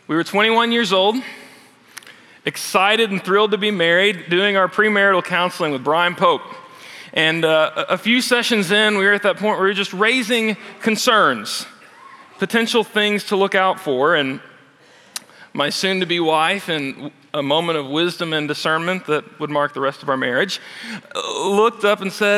We were 21 years old, excited and thrilled to be married, doing our premarital counseling with Brian Pope. And a few sessions in, we were at that point where we were just raising concerns, potential things to look out for. And my soon-to-be wife, in a moment of wisdom and discernment that would mark the rest of our marriage, looked up and said,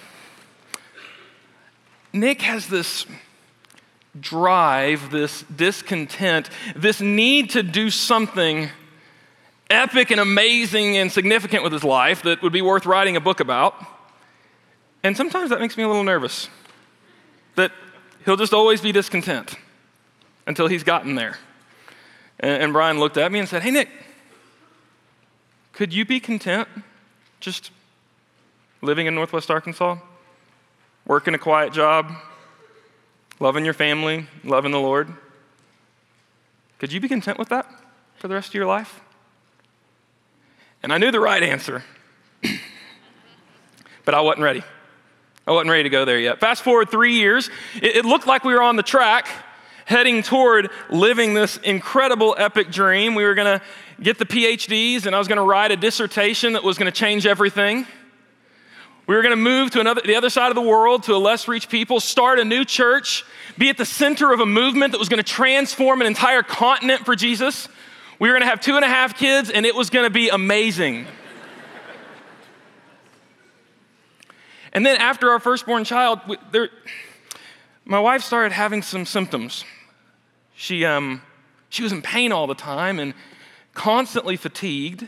Nick has this drive, this discontent, this need to do something epic and amazing and significant with his life that would be worth writing a book about. And sometimes that makes me a little nervous, that he'll just always be discontent until he's gotten there. And Brian looked at me and said, hey, Nick, could you be content just living in Northwest Arkansas, working a quiet job, loving your family, loving the Lord? Could you be content with that for the rest of your life? And I knew the right answer, but I wasn't ready. I wasn't ready to go there yet. Fast forward 3 years, it looked like we were on the track heading toward living this incredible epic dream. We were gonna get the PhDs and I was gonna write a dissertation that was gonna change everything. We were gonna move to the other side of the world to a less reached people, start a new church, be at the center of a movement that was gonna transform an entire continent for Jesus. We were gonna have 2.5 kids and it was gonna be amazing. And then after our firstborn child, my wife started having some symptoms. She was in pain all the time and constantly fatigued.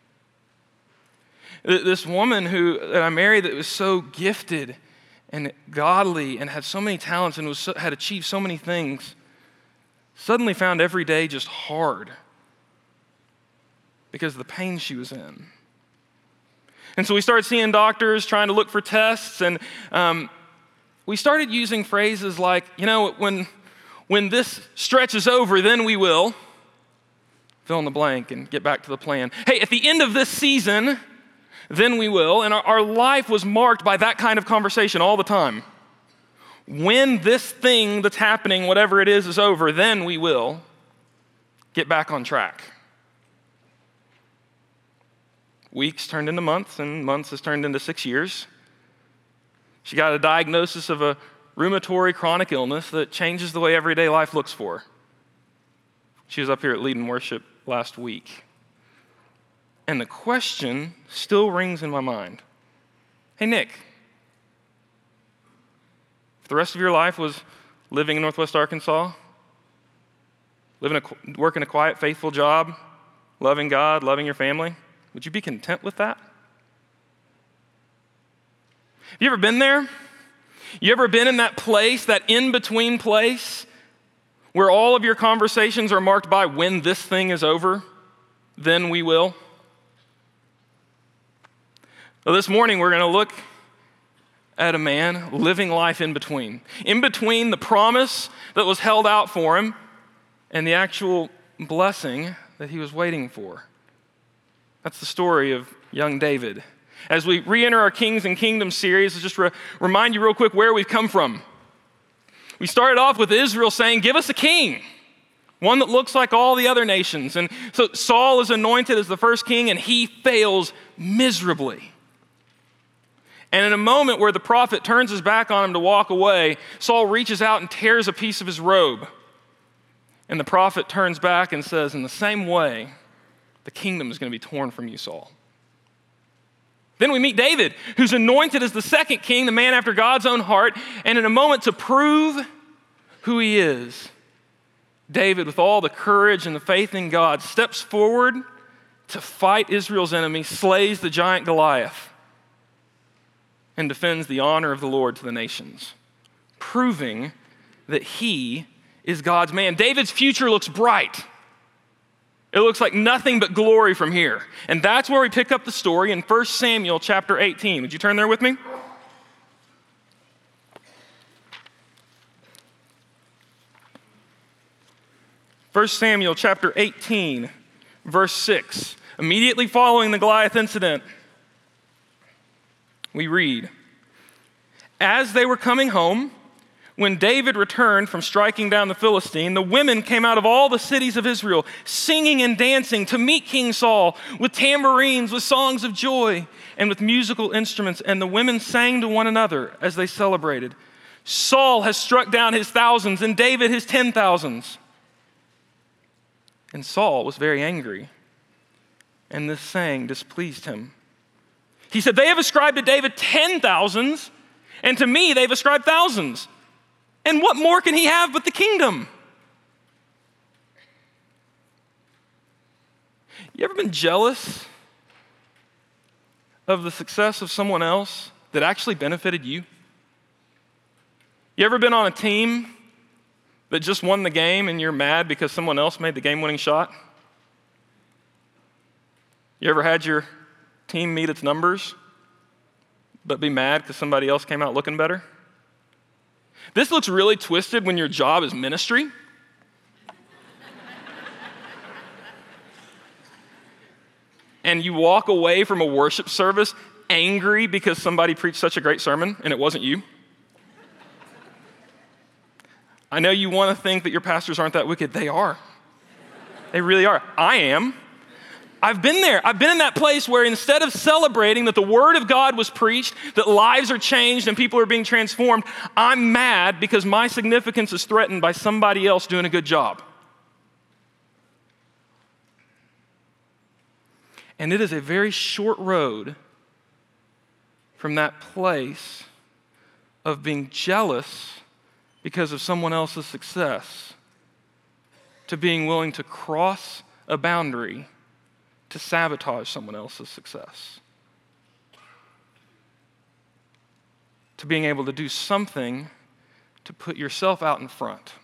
This woman that I married that was so gifted and godly and had so many talents and had achieved so many things, suddenly found every day just hard because of the pain she was in. And so we started seeing doctors, trying to look for tests, and we started using phrases like, when this stretch is over, then we will fill in the blank and get back to the plan. Hey, at the end of this season, then we will. And our life was marked by that kind of conversation all the time. When this thing that's happening, whatever it is over, then we will get back on track. Weeks turned into months, and months has turned into 6 years. She got a diagnosis of a rheumatoid chronic illness that changes the way everyday life looks for her. She was up here at Lead in Worship last week. And the question still rings in my mind. Hey, Nick, if the rest of your life was living in Northwest Arkansas, working a quiet, faithful job, loving God, loving your family, would you be content with that? Have you ever been there? You ever been in that place, that in-between place, where all of your conversations are marked by when this thing is over, then we will? Well, this morning we're going to look at a man living life in between the promise that was held out for him and the actual blessing that he was waiting for. That's the story of young David. As we re-enter our Kings and Kingdoms series, let's just remind you real quick where we've come from. We started off with Israel saying, give us a king, one that looks like all the other nations. And so Saul is anointed as the first king, and he fails miserably. And in a moment where the prophet turns his back on him to walk away, Saul reaches out and tears a piece of his robe. And the prophet turns back and says, in the same way, the kingdom is going to be torn from you, Saul. Then we meet David, who's anointed as the second king, the man after God's own heart. And in a moment to prove who he is, David, with all the courage and the faith in God, steps forward to fight Israel's enemy, slays the giant Goliath, and defends the honor of the Lord to the nations, proving that he is God's man. David's future looks bright. It looks like nothing but glory from here. And that's where we pick up the story in 1 Samuel chapter 18. Would you turn there with me? First Samuel chapter 18, verse 6. Immediately following the Goliath incident, we read, as they were coming home, When David returned from striking down the Philistine, the women came out of all the cities of Israel, singing and dancing to meet King Saul with tambourines, with songs of joy, and with musical instruments. And the women sang to one another as they celebrated. Saul has struck down his thousands and David his 10,000s. And Saul was very angry, and this saying displeased him. He said, they have ascribed to David 10,000s, and to me they've ascribed thousands. And what more can he have but the kingdom? You ever been jealous of the success of someone else that actually benefited you? You ever been on a team that just won the game and you're mad because someone else made the game-winning shot? You ever had your team meet its numbers but be mad because somebody else came out looking better? This looks really twisted when your job is ministry. And you walk away from a worship service angry because somebody preached such a great sermon and it wasn't you. I know you want to think that your pastors aren't that wicked. They are. They really are. I am. I've been there. I've been in that place where instead of celebrating that the word of God was preached, that lives are changed and people are being transformed, I'm mad because my significance is threatened by somebody else doing a good job. And it is a very short road from that place of being jealous because of someone else's success to being willing to cross a boundary to sabotage someone else's success. To being able to do something to put yourself out in front.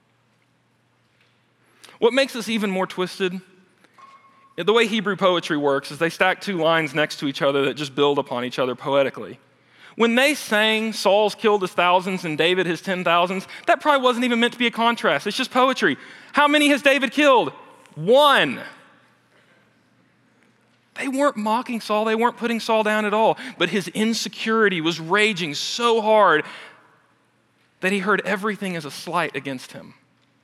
What makes this even more twisted, the way Hebrew poetry works is they stack two lines next to each other that just build upon each other poetically. When they sang Saul's killed his thousands and David his 10,000s, that probably wasn't even meant to be a contrast. It's just poetry. How many has David killed? 1. They weren't mocking Saul. They weren't putting Saul down at all. But his insecurity was raging so hard that he heard everything as a slight against him.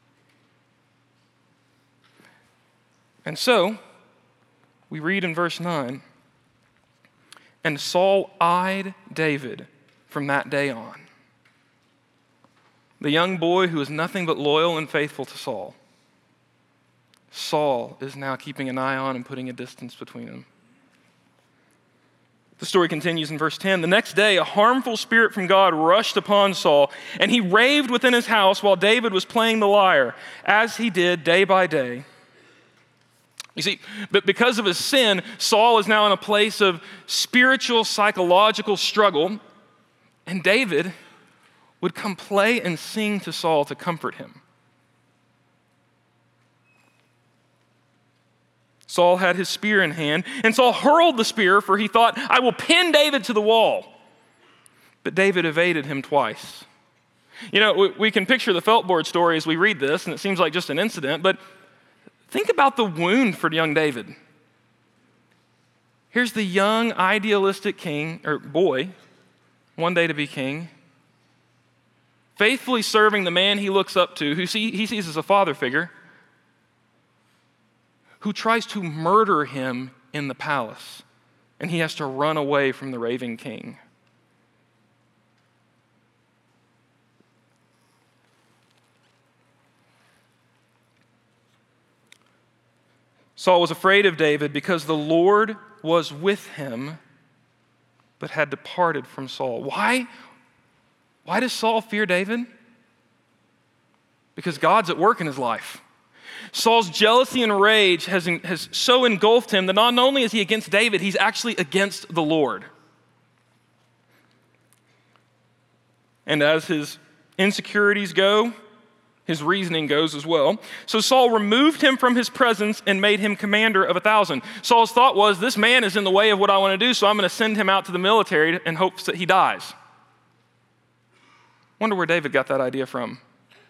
And so, we read in verse 9, and Saul eyed David from that day on. The young boy who was nothing but loyal and faithful to Saul. Saul is now keeping an eye on and putting a distance between them. The story continues in verse 10. The next day, a harmful spirit from God rushed upon Saul, and he raved within his house while David was playing the lyre, as he did day by day. You see, but because of his sin, Saul is now in a place of spiritual, psychological struggle, and David would come play and sing to Saul to comfort him. Saul had his spear in hand, and Saul hurled the spear, for he thought, I will pin David to the wall. But David evaded him twice. You know, we can picture the felt-board story as we read this, and it seems like just an incident, but think about the wound for young David. Here's the young, idealistic king, or boy, one day to be king, faithfully serving the man he looks up to, who he sees as a father figure, who tries to murder him in the palace, and he has to run away from the raving king. Saul was afraid of David because the Lord was with him, but had departed from Saul. Why? Why does Saul fear David? Because God's at work in his life. Saul's jealousy and rage has so engulfed him that not only is he against David, he's actually against the Lord. And as his insecurities go, his reasoning goes as well. So Saul removed him from his presence and made him commander of 1,000. Saul's thought was, this man is in the way of what I want to do, so I'm going to send him out to the military in hopes that he dies. Wonder where David got that idea from.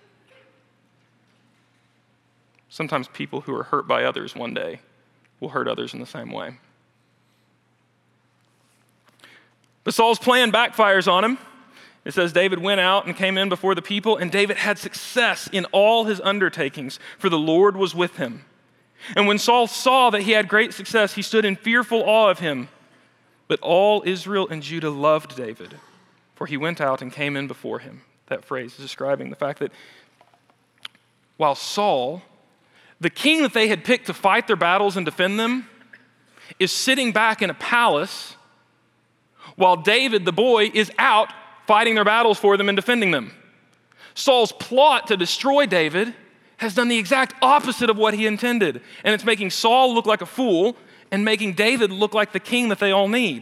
Sometimes people who are hurt by others one day will hurt others in the same way. But Saul's plan backfires on him. It says David went out and came in before the people, and David had success in all his undertakings, for the Lord was with him. And when Saul saw that he had great success, he stood in fearful awe of him. But all Israel and Judah loved David, for he went out and came in before him. That phrase is describing the fact that while Saul, the king that they had picked to fight their battles and defend them, is sitting back in a palace, while David, the boy, is out fighting their battles for them and defending them. Saul's plot to destroy David has done the exact opposite of what he intended, and it's making Saul look like a fool and making David look like the king that they all need.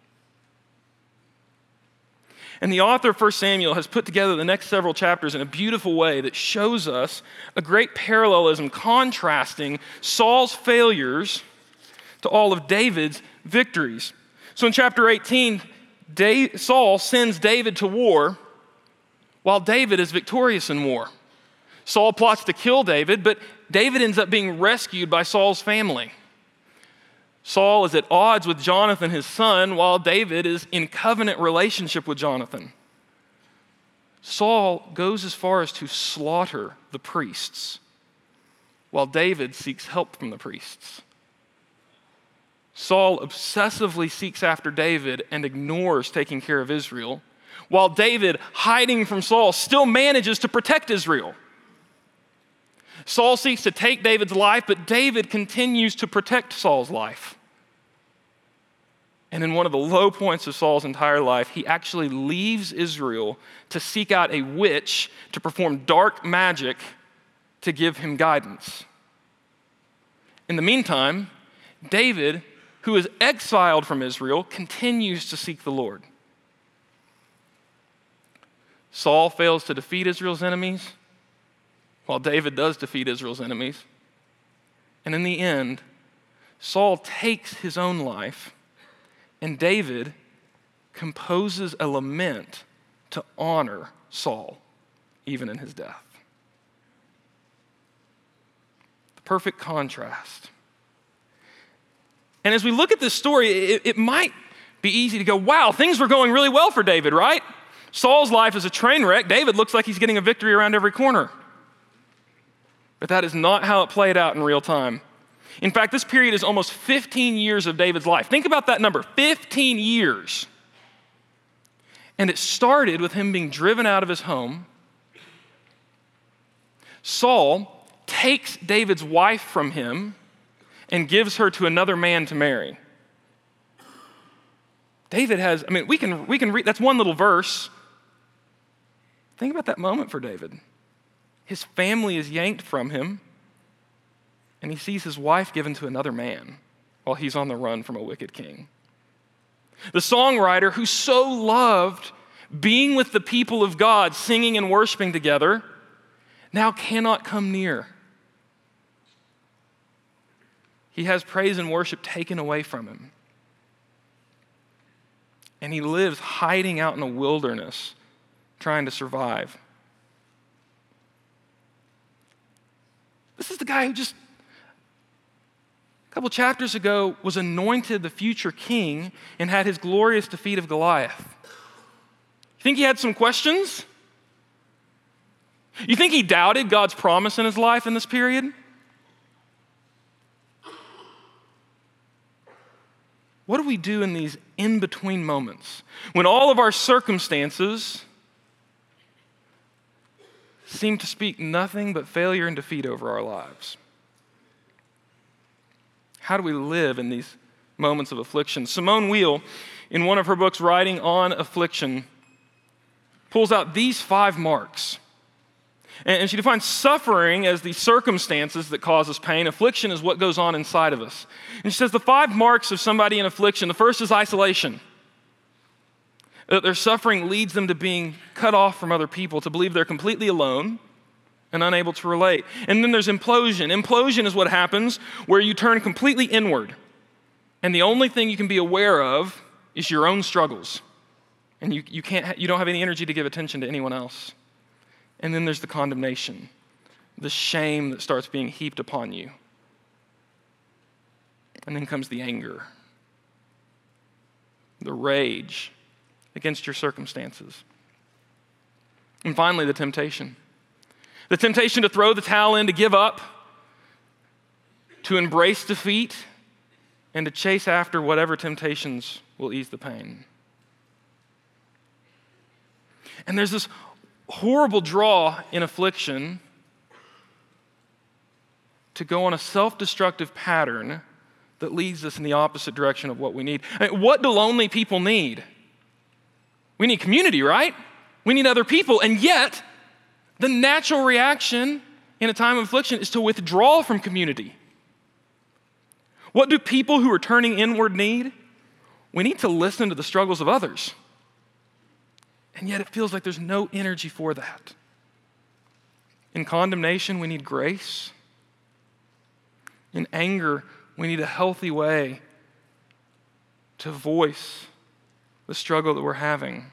And the author of 1 Samuel has put together the next several chapters in a beautiful way that shows us a great parallelism contrasting Saul's failures to all of David's victories. So in chapter 18, Saul sends David to war while David is victorious in war. Saul plots to kill David, but David ends up being rescued by Saul's family. Saul is at odds with Jonathan, his son, while David is in covenant relationship with Jonathan. Saul goes as far as to slaughter the priests, while David seeks help from the priests. Saul obsessively seeks after David and ignores taking care of Israel, while David, hiding from Saul, still manages to protect Israel. Saul seeks to take David's life, but David continues to protect Saul's life. And in one of the low points of Saul's entire life, he actually leaves Israel to seek out a witch to perform dark magic to give him guidance. In the meantime, David, who is exiled from Israel, continues to seek the Lord. Saul fails to defeat Israel's enemies, while David does defeat Israel's enemies. And in the end, Saul takes his own life, and David composes a lament to honor Saul, even in his death. The perfect contrast. And as we look at this story, it might be easy to go, wow, things were going really well for David, right? Saul's life is a train wreck. David looks like he's getting a victory around every corner. But that is not how it played out in real time. In fact, this period is almost 15 years of David's life. Think about that number, 15 years. And it started with him being driven out of his home. Saul takes David's wife from him and gives her to another man to marry. David has, we can read, that's one little verse. Think about that moment for David. His family is yanked from him, and he sees his wife given to another man while he's on the run from a wicked king. The songwriter who so loved being with the people of God, singing and worshiping together, now cannot come near. He has praise and worship taken away from him. And he lives hiding out in a wilderness, trying to survive. This is the guy who just a couple chapters ago was anointed the future king and had his glorious defeat of Goliath. You think he had some questions? You think he doubted God's promise in his life in this period? What do we do in these in-between moments when all of our circumstances seem to speak nothing but failure and defeat over our lives? How do we live in these moments of affliction? Simone Weil, in one of her books, Writing on Affliction, pulls out these 5 marks. And she defines suffering as the circumstances that cause us pain. Affliction is what goes on inside of us. And she says the 5 marks of somebody in affliction, the first is isolation. That their suffering leads them to being cut off from other people, to believe they're completely alone and unable to relate. And then there's implosion. Implosion is what happens where you turn completely inward. And the only thing you can be aware of is your own struggles. And you don't have any energy to give attention to anyone else. And then there's the condemnation, the shame that starts being heaped upon you. And then comes the anger, the rage against your circumstances. And finally, the temptation. The temptation to throw the towel in, to give up, to embrace defeat, and to chase after whatever temptations will ease the pain. And there's this horrible draw in affliction to go on a self-destructive pattern that leads us in the opposite direction of what we need. I mean, what do lonely people need? We need community, right? We need other people. And yet, the natural reaction in a time of affliction is to withdraw from community. What do people who are turning inward need? We need to listen to the struggles of others. And yet it feels like there's no energy for that. In condemnation, we need grace. In anger, we need a healthy way to voice the struggle that we're having.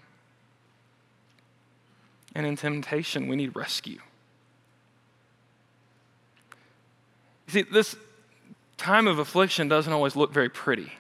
And in temptation, we need rescue. You see, this time of affliction doesn't always look very pretty.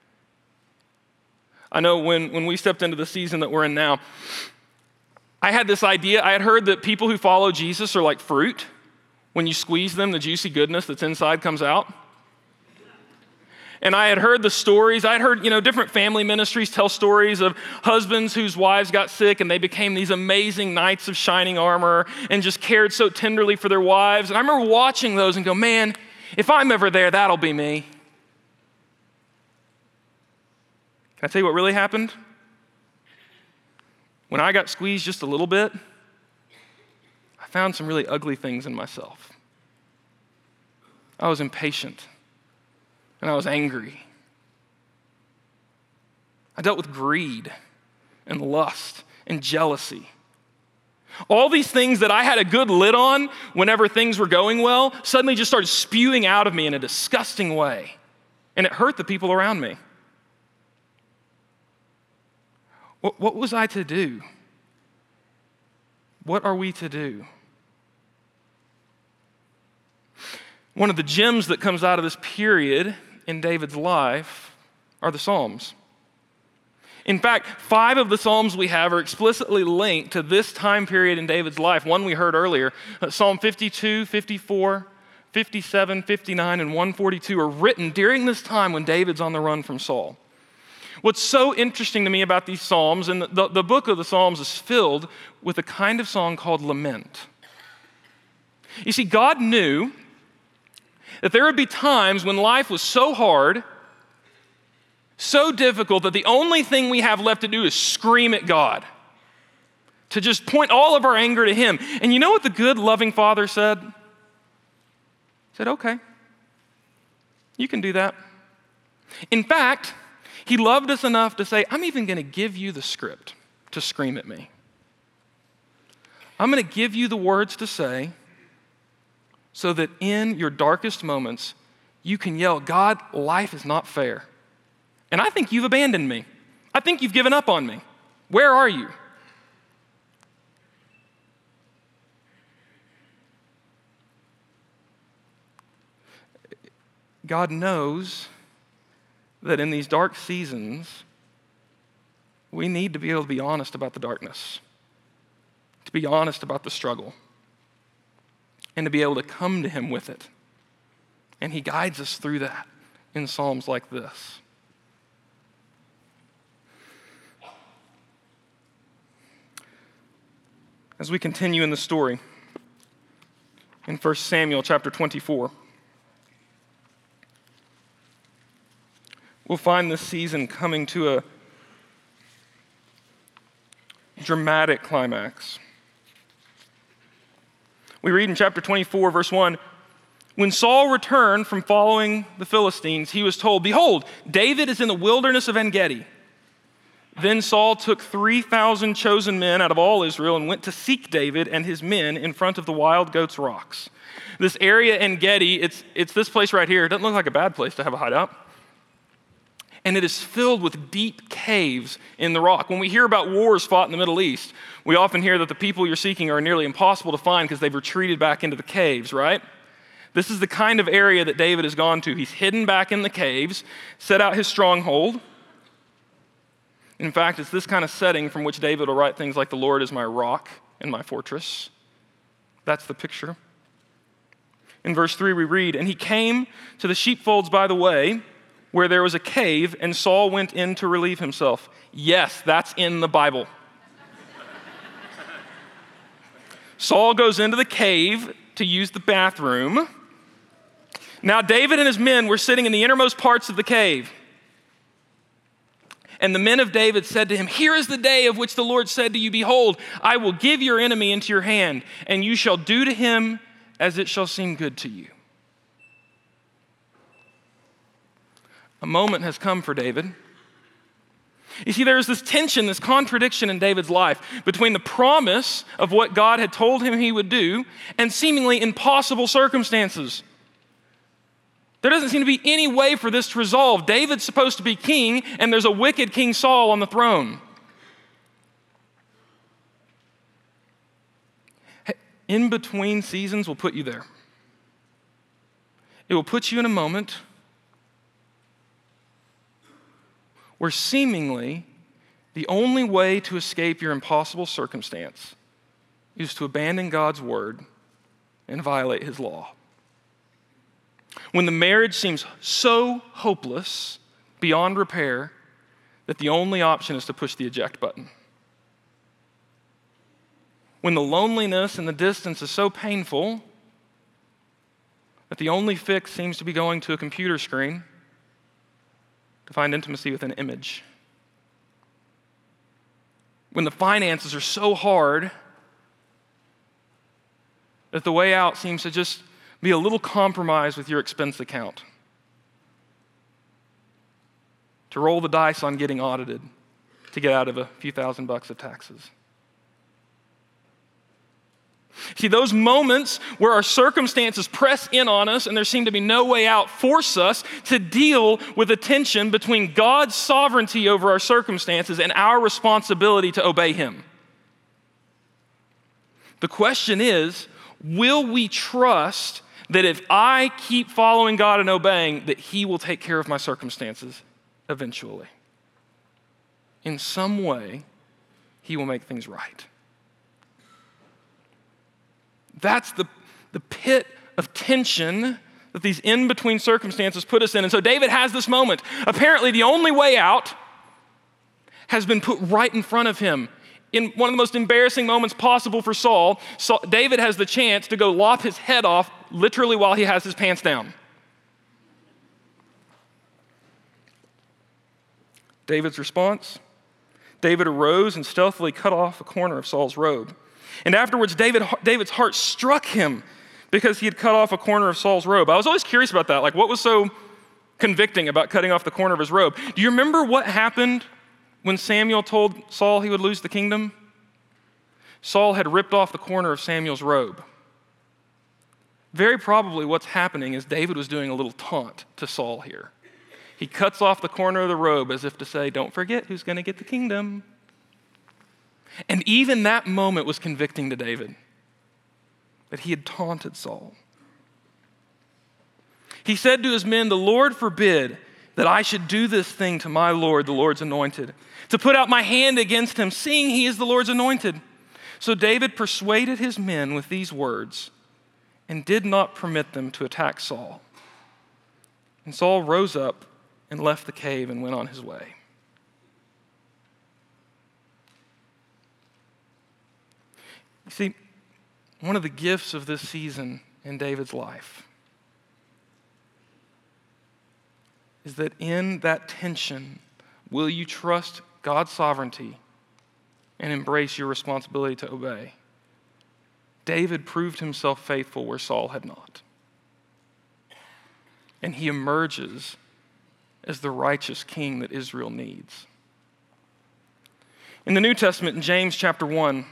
I know when we stepped into the season that we're in now, I had this idea. I had heard that people who follow Jesus are like fruit. When you squeeze them, the juicy goodness that's inside comes out. And I had heard the stories. I had heard, different family ministries tell stories of husbands whose wives got sick and they became these amazing knights of shining armor and just cared so tenderly for their wives. And I remember watching those and go, man, if I'm ever there, that'll be me. Can I tell you what really happened? When I got squeezed just a little bit, I found some really ugly things in myself. I was impatient, and I was angry. I dealt with greed and lust and jealousy. All these things that I had a good lid on whenever things were going well suddenly just started spewing out of me in a disgusting way, and it hurt the people around me. What was I to do? What are we to do? One of the gems that comes out of this period in David's life are the Psalms. In fact, 5 of the Psalms we have are explicitly linked to this time period in David's life. One we heard earlier, Psalm 52, 54, 57, 59, and 142 are written during this time when David's on the run from Saul. What's so interesting to me about these Psalms, and the book of the Psalms is filled with a kind of song called lament. You see, God knew that there would be times when life was so hard, so difficult, that the only thing we have left to do is scream at God, to just point all of our anger to Him. And you know what the good, loving Father said? He said, okay, you can do that. In fact, He loved us enough to say, I'm even going to give you the script to scream at me. I'm going to give you the words to say so that in your darkest moments, you can yell, God, life is not fair. And I think you've abandoned me. I think you've given up on me. Where are you? God knows that in these dark seasons, we need to be able to be honest about the darkness, to be honest about the struggle, and to be able to come to Him with it. And He guides us through that in Psalms like this. As we continue in the story, in 1 Samuel chapter 24, we'll find this season coming to a dramatic climax. We read in chapter 24, verse 1, when Saul returned from following the Philistines, he was told, behold, David is in the wilderness of En-Gedi. Then Saul took 3,000 chosen men out of all Israel and went to seek David and his men in front of the Wild Goats Rocks. This area En-Gedi, it's this place right here. It doesn't look like a bad place to have a hideout. And it is filled with deep caves in the rock. When we hear about wars fought in the Middle East, we often hear that the people you're seeking are nearly impossible to find because they've retreated back into the caves, right? This is the kind of area that David has gone to. He's hidden back in the caves, set out his stronghold. In fact, it's this kind of setting from which David will write things like, the Lord is my rock and my fortress. That's the picture. In verse 3 we read, and he came to the sheepfolds by the way, where there was a cave, and Saul went in to relieve himself. Yes, that's in the Bible. Saul goes into the cave to use the bathroom. Now David and his men were sitting in the innermost parts of the cave. And the men of David said to him, here is the day of which the Lord said to you, behold, I will give your enemy into your hand, and you shall do to him as it shall seem good to you. A moment has come for David. You see, there's this tension, this contradiction in David's life between the promise of what God had told him he would do and seemingly impossible circumstances. There doesn't seem to be any way for this to resolve. David's supposed to be king, and there's a wicked King Saul on the throne. In between seasons will put you there. It will put you in a moment where seemingly the only way to escape your impossible circumstance is to abandon God's word and violate his law. When the marriage seems so hopeless, beyond repair, that the only option is to push the eject button. When the loneliness and the distance is so painful that the only fix seems to be going to a computer screen to find intimacy with an image. When the finances are so hard that the way out seems to just be a little compromise with your expense account. To roll the dice on getting audited to get out of a few $1,000s of taxes. See, those moments where our circumstances press in on us and there seem to be no way out force us to deal with the tension between God's sovereignty over our circumstances and our responsibility to obey him. The question is, will we trust that if I keep following God and obeying, that he will take care of my circumstances eventually? In some way, he will make things right. That's the pit of tension that these in-between circumstances put us in. And so David has this moment. Apparently, the only way out has been put right in front of him. In one of the most embarrassing moments possible for Saul, David has the chance to go lop his head off literally while he has his pants down. David's response? David arose and stealthily cut off a corner of Saul's robe. And afterwards, David's heart struck him because he had cut off a corner of Saul's robe. I was always curious about that. Like, what was so convicting about cutting off the corner of his robe? Do you remember what happened when Samuel told Saul he would lose the kingdom? Saul had ripped off the corner of Samuel's robe. Very probably what's happening is David was doing a little taunt to Saul here. He cuts off the corner of the robe as if to say, don't forget who's going to get the kingdom. And even that moment was convicting to David, that he had taunted Saul. He said to his men, the Lord forbid that I should do this thing to my Lord, the Lord's anointed, to put out my hand against him, seeing he is the Lord's anointed. So David persuaded his men with these words and did not permit them to attack Saul. And Saul rose up and left the cave and went on his way. You see, one of the gifts of this season in David's life is that in that tension, will you trust God's sovereignty and embrace your responsibility to obey? David proved himself faithful where Saul had not. And he emerges as the righteous king that Israel needs. In the New Testament, in James chapter 1,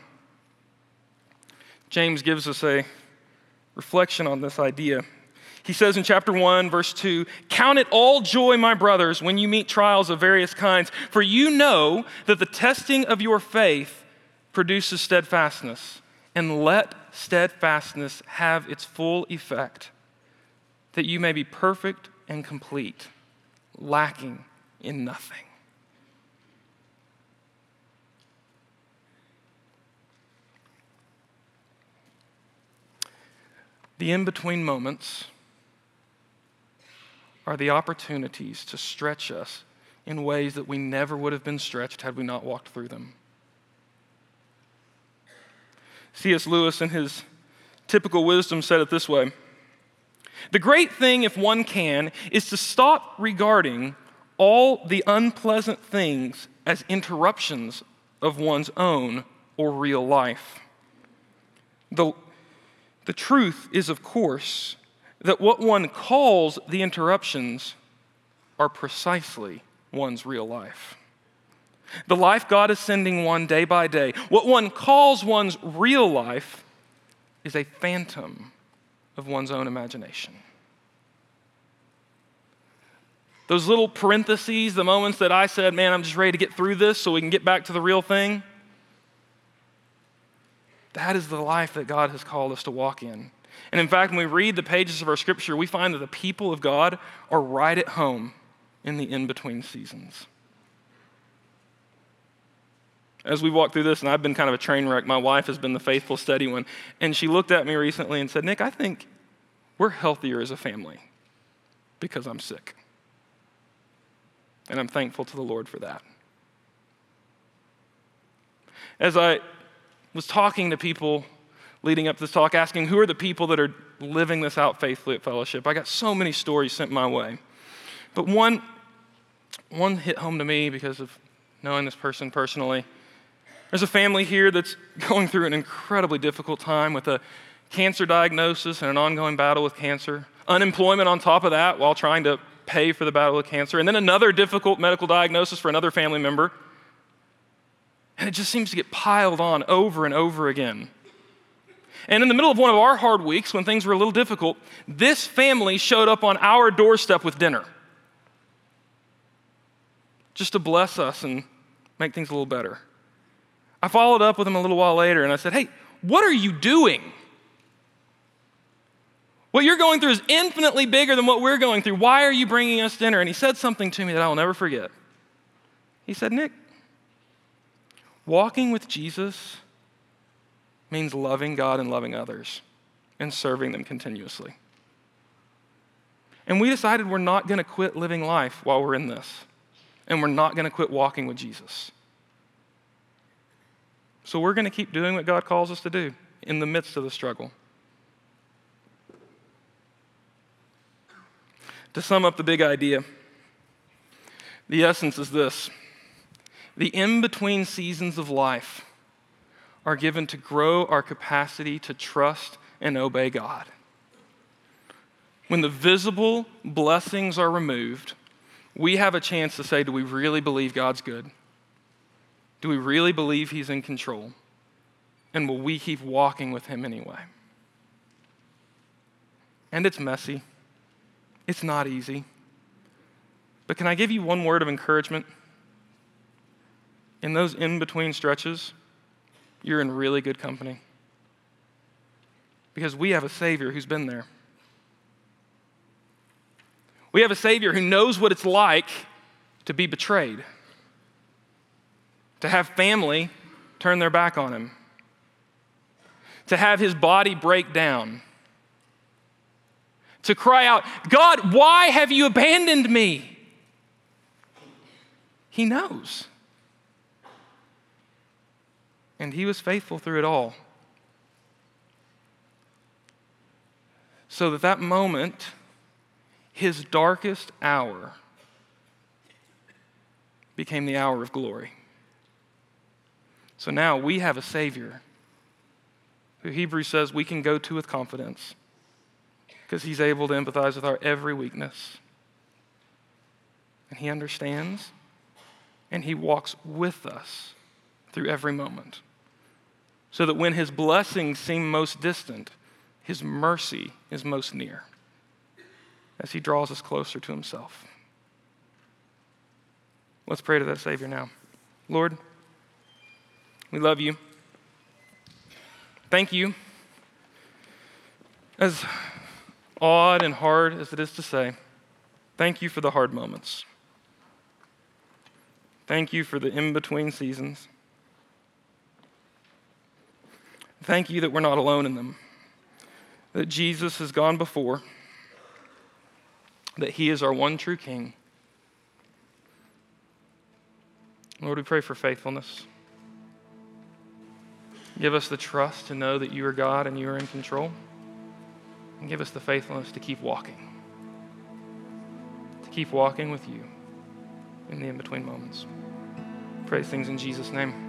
James gives us a reflection on this idea. He says in chapter 1, verse 2, count it all joy, my brothers, when you meet trials of various kinds, for you know that the testing of your faith produces steadfastness, and let steadfastness have its full effect, that you may be perfect and complete, lacking in nothing. The in-between moments are the opportunities to stretch us in ways that we never would have been stretched had we not walked through them. C.S. Lewis, in his Typical Wisdom, said it this way: "The great thing, if one can, is to stop regarding all the unpleasant things as interruptions of one's own or real life. The truth is, of course, that what one calls the interruptions are precisely one's real life. The life God is sending one day by day, what one calls one's real life, is a phantom of one's own imagination." Those little parentheses, the moments that I said, man, I'm just ready to get through this so we can get back to the real thing, that is the life that God has called us to walk in. And in fact, when we read the pages of our scripture, we find that the people of God are right at home in the in-between seasons. As we walk through this, and I've been kind of a train wreck, my wife has been the faithful, steady one, and she looked at me recently and said, "Nick, I think we're healthier as a family because I'm sick." And I'm thankful to the Lord for that. As I was talking to people leading up to this talk, asking who are the people that are living this out faithfully at Fellowship, I got so many stories sent my way. But one hit home to me because of knowing this person personally. There's a family here that's going through an incredibly difficult time with a cancer diagnosis and an ongoing battle with cancer. Unemployment on top of that while trying to pay for the battle with cancer. And then another difficult medical diagnosis for another family member. And it just seems to get piled on over and over again. And in the middle of one of our hard weeks, when things were a little difficult, this family showed up on our doorstep with dinner. Just to bless us and make things a little better. I followed up with him a little while later and I said, "Hey, what are you doing? What you're going through is infinitely bigger than what we're going through. Why are you bringing us dinner?" And he said something to me that I will never forget. He said, "Nick, walking with Jesus means loving God and loving others and serving them continuously. And we decided we're not going to quit living life while we're in this. And we're not going to quit walking with Jesus. So we're going to keep doing what God calls us to do in the midst of the struggle." To sum up the big idea, the essence is this: the in-between seasons of life are given to grow our capacity to trust and obey God. When the visible blessings are removed, we have a chance to say, do we really believe God's good? Do we really believe He's in control? And will we keep walking with Him anyway? And it's messy. It's not easy. But can I give you one word of encouragement? In those in-between stretches, you're in really good company. Because we have a Savior who's been there. We have a Savior who knows what it's like to be betrayed, to have family turn their back on Him, to have His body break down, to cry out, "God, why have you abandoned me?" He knows. And He was faithful through it all. So that moment, His darkest hour, became the hour of glory. So now we have a Savior who Hebrews says we can go to with confidence because He's able to empathize with our every weakness. And He understands, and He walks with us through every moment. So that when His blessings seem most distant, His mercy is most near as He draws us closer to Himself. Let's pray to that Savior now. Lord, we love You. Thank You. As odd and hard as it is to say, thank You for the hard moments. Thank You for the in-between seasons. Thank You that we're not alone in them. that Jesus has gone before, that he is our one true King. Lord, we pray for faithfulness. Give us the trust to know that you are God and you are in control. And give us the faithfulness to keep walking. To keep walking with you in the in-between moments. Pray things in Jesus' name.